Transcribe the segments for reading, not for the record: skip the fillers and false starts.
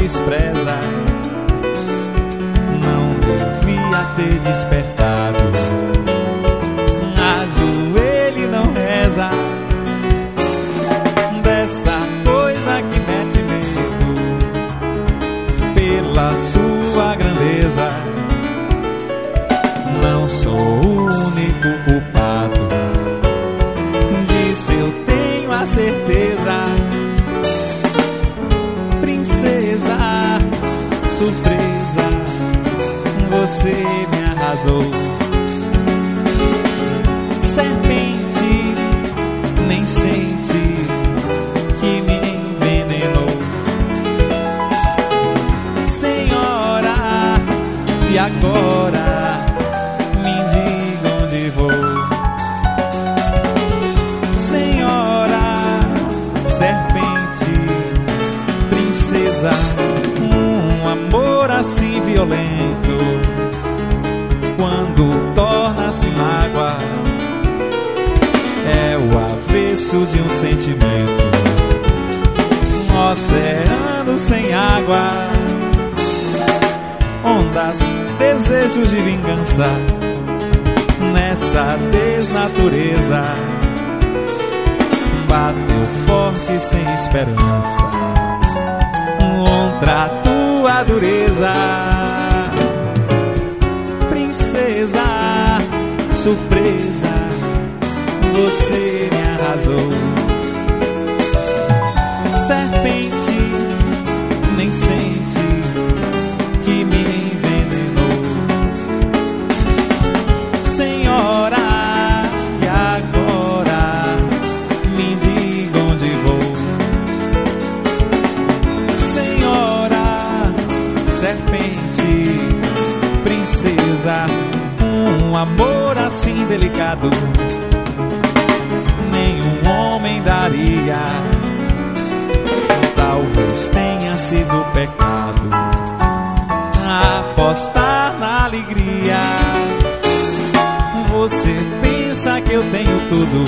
despreza. Não devia ter despertado. Ajoelha e não reza dessa coisa que mete medo pela sua grandeza. Não sou o único culpado disso, eu tenho a certeza. Princesa, surpresa, você me arrasou. Serpente, nem sente que me envenenou. Senhora, e agora me diga onde vou. Senhora, serpente, princesa, um amor assim violento, quando torna-se mágoa, é o avesso de um sentimento. Um oceano sem água, ondas, desejos de vingança, nessa desnatureza, bateu forte sem esperança contra a tua dureza. Princesa, surpresa, você me arrasou. Serpente, nem sente que me envenenou. Senhora, e agora me diga onde vou. Senhora, serpente, princesa, um amor assim delicado nenhum homem daria. Talvez tenha sido pecado apostar na alegria. Você pensa que eu tenho tudo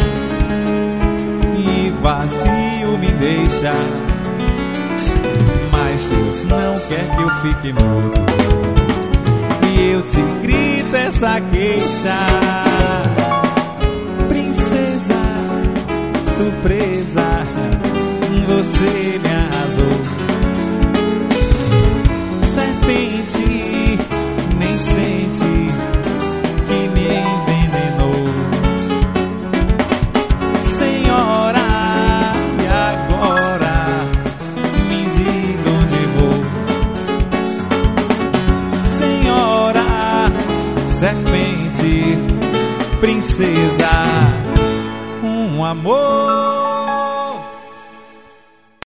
e vazio me deixa, mas Deus não quer que eu fique mudo e eu te grito essa queixa. Princesa, surpresa, você me arrasou. Serpente, nem sente que me envenenou. Senhora, e agora me diga onde vou. Senhora, serpente, princesa, um amor